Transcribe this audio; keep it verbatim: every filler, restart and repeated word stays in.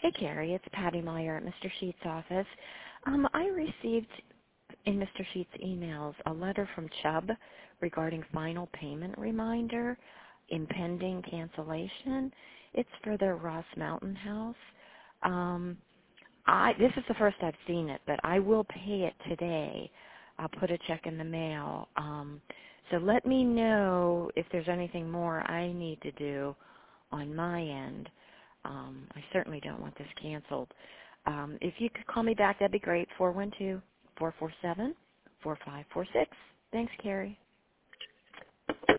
Hey, Carrie. It's Patty Meyer at Mister Sheets' office. Um, I received in Mister Sheets' emails a letter from Chubb regarding final payment reminder, impending cancellation. It's for the Ross Mountain House. Um, I this is the first I've seen it, but I will pay it today. I'll put a check in the mail. Um, so let me know if there's anything more I need to do on my end. Um, I certainly don't want this canceled. Um, if you could call me back, that'd be great. four one two, four four seven, four five four six. Thanks, Carrie.